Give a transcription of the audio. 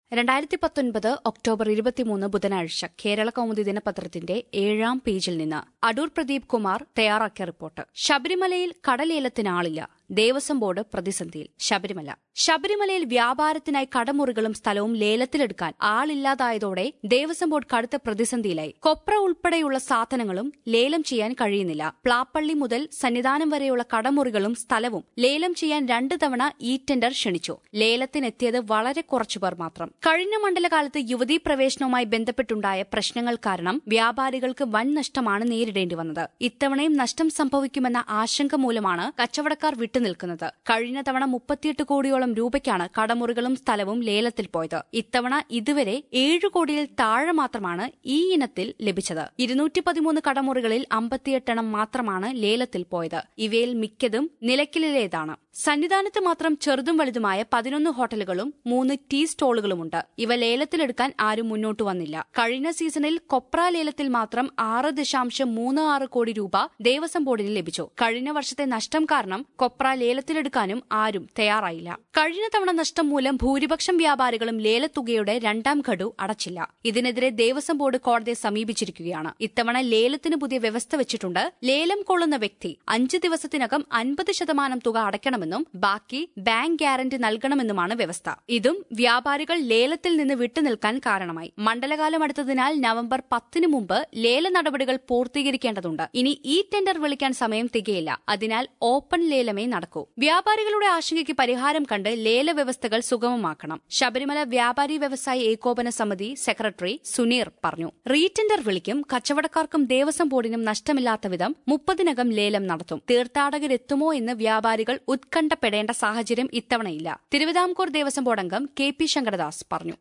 2019 October 23 ബുധനാഴ്ച കേരള കൗമുദി ദിനപത്രത്തിന്റെ 7-ാം പേജിൽ നിന്ന് അടൂർ പ്രദീപ് കുമാർ തയ്യാറാക്കിയ റിപ്പോർട്ട്. ശബരിമലയിൽ കടലേലത്തിന് ആളില്ല, ദേവസ്വം ബോർഡ് പ്രതിസന്ധിയിൽ. ശബരിമലയിൽ വ്യാപാരത്തിനായി കടമുറികളും സ്ഥലവും ലേലത്തിലെടുക്കാൻ ആളില്ലാതായതോടെ ദേവസ്വം ബോർഡ് കടുത്ത പ്രതിസന്ധിയിലായി. കൊപ്ര ഉൾപ്പെടെയുള്ള സാധനങ്ങളും ലേലം ചെയ്യാൻ കഴിയുന്നില്ല. പ്ലാപ്പള്ളി മുതൽ സന്നിധാനം വരെയുള്ള കടമുറികളും സ്ഥലവും ലേലം ചെയ്യാൻ 2 തവണ ഇ ടെൻഡർ ക്ഷണിച്ചു. ലേലത്തിനെത്തിയത് വളരെ കുറച്ചുപേർ മാത്രം. കഴിഞ്ഞ മണ്ഡലകാലത്ത് യുവതീ പ്രവേശനവുമായി ബന്ധപ്പെട്ടുണ്ടായ പ്രശ്നങ്ങൾ കാരണം വ്യാപാരികൾക്ക് വൻ നഷ്ടമാണ് നേരിടേണ്ടി വന്നത്. ഇത്തവണയും നഷ്ടം സംഭവിക്കുമെന്ന ആശങ്ക മൂലമാണ് കച്ചവടക്കാർ വിട്ടുനിൽക്കുന്നത്. കഴിഞ്ഞ തവണ 38 കോടിയോളം രൂപയ്ക്കാണ് കടമുറികളും സ്ഥലവും ലേലത്തിൽ പോയത്. ഇത്തവണ ഇതുവരെ 7 കോടിയിൽ താഴെ മാത്രമാണ് ഈ ഇനത്തിൽ ലഭിച്ചത്. 213 കടമുറികളിൽ 58 എണ്ണം മാത്രമാണ് ലേലത്തിൽ പോയത്. ഇവയിൽ മിക്കതും നിലയ്ക്കലിലേതാണ്. സന്നിധാനത്ത് മാത്രം ചെറുതും വലുതുമായ 11 ഹോട്ടലുകളും 3 ടീ സ്റ്റോളുകളുമുണ്ട്. ഇവ ലേലത്തിലെടുക്കാൻ ആരും മുന്നോട്ട് വന്നില്ല. കഴിഞ്ഞ സീസണിൽ കൊപ്ര ലേലത്തിൽ മാത്രം 6.36 കോടി രൂപ ദേവസ്വം ബോർഡിന് ലഭിച്ചു. കഴിഞ്ഞ വർഷത്തെ നഷ്ടം കാരണം കൊപ്ര ലേലത്തിലെടുക്കാനും ആരും തയ്യാറായില്ല. കഴിഞ്ഞ തവണ നഷ്ടം മൂലം ഭൂരിപക്ഷം വ്യാപാരികളും ലേലത്തുകയുടെ 2ാം ഗഡു അടച്ചില്ല. ഇതിനെതിരെ ദേവസ്വം ബോർഡ് കോടതിയെ സമീപിച്ചിരിക്കുകയാണ്. ഇത്തവണ ലേലത്തിന് പുതിയ വ്യവസ്ഥ വെച്ചിട്ടുണ്ട്. ലേലം കൊള്ളുന്ന വ്യക്തി 5 ദിവസത്തിനകം 50% തുക അടയ്ക്കണമെന്നും ബാക്കി ബാങ്ക് ഗ്യാരണ്ടി നൽകണമെന്നുമാണ് വ്യവസ്ഥ. ഇതും വ്യാപാരികൾ ലേലത്തിൽ നിന്ന് വിട്ടുനിൽക്കാൻ കാരണമായി. മണ്ഡലകാലം അടുത്തതിനാൽ നവംബർ 10 മുമ്പ് ലേല നടപടികൾ പൂർത്തീകരിക്കേണ്ടതുണ്ട്. ഇനി ഈ ടെൻഡർ വിളിക്കാൻ സമയം തികയില്ല. അതിനാൽ ഓപ്പൺ ലേലമേ നടക്കൂ. വ്യാപാരികളുടെ ആശങ്കയ്ക്ക് പരിഹാരം കണ്ട് ലേല വ്യവസ്ഥകൾ സുഗമമാക്കണം. ശബരിമല വ്യാപാരി വ്യവസായി ഏകോപന സമിതി സെക്രട്ടറി സുനീർ പറഞ്ഞു. റീടെൻഡർ വിളിക്കും. കച്ചവടക്കാർക്കും ദേവസ്വം ബോർഡിനും നഷ്ടമില്ലാത്ത വിധം 30-നകം ലേലം നടത്തും. തീർത്ഥാടകരെത്തുമോ എന്ന് വ്യാപാരികൾ ഉത്കണ്ഠപ്പെടേണ്ട സാഹചര്യം ഇത്തവണയില്ല. തിരുവിതാംകൂർ ദേവസ്വം ബോർഡ് അംഗം കെ പി ശങ്കരദാസ് പറഞ്ഞു.